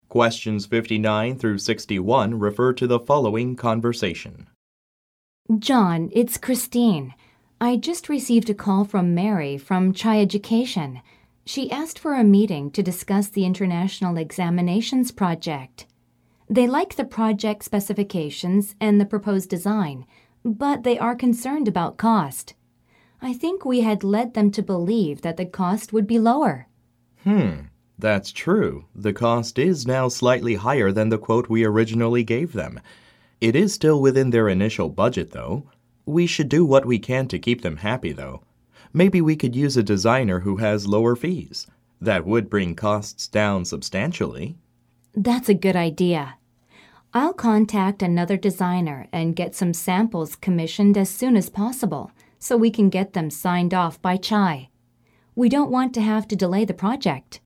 Questions 59 through 61 refer to the following conversation. John, it's Christine. I just received a call from Mary from Chai Education. She asked for a meeting to discuss the International Examinations Project. They like the project specifications and the proposed design, but they are concerned about cost. I think we had led them to believe that the cost would be lower. That's true. The cost is now slightly higher than the quote we originally gave them. It is still within their initial budget, though. We should do what we can to keep them happy, though. Maybe we could use a designer who has lower fees. That would bring costs down substantially. That's a good idea. I'll contact another designer and get some samples commissioned as soon as possible so we can get them signed off by Chai. We don't want to have to delay the project.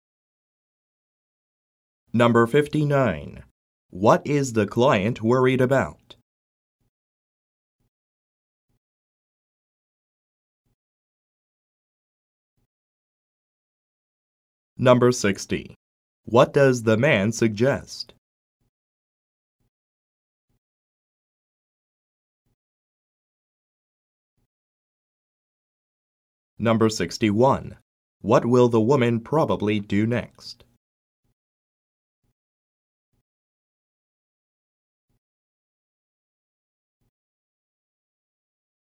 Number 59. What is the client worried about? Number 60. What does the man suggest? Number 61. What will the woman probably do next?